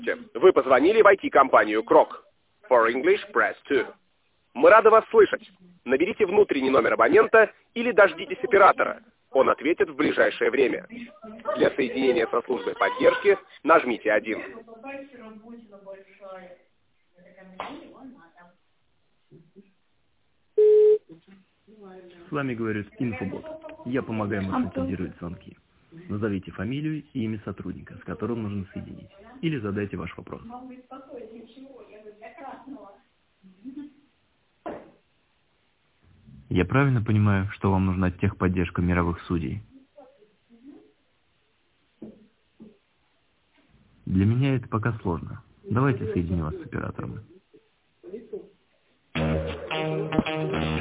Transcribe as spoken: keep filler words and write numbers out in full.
Вы позвонили в ай ти-компанию Крок. For English, press two. Мы рады вас слышать. Наберите внутренний номер абонента или дождитесь оператора. Он ответит в ближайшее время. Для соединения со службой поддержки нажмите один. С вами говорит Инфобот. Я помогаю маршрутизировать звонки. Назовите фамилию и имя сотрудника, с которым нужно соединить. Или задайте ваш вопрос. Я правильно понимаю, что вам нужна техподдержка мировых судей? Для меня это пока сложно. Давайте соединю вас с оператором.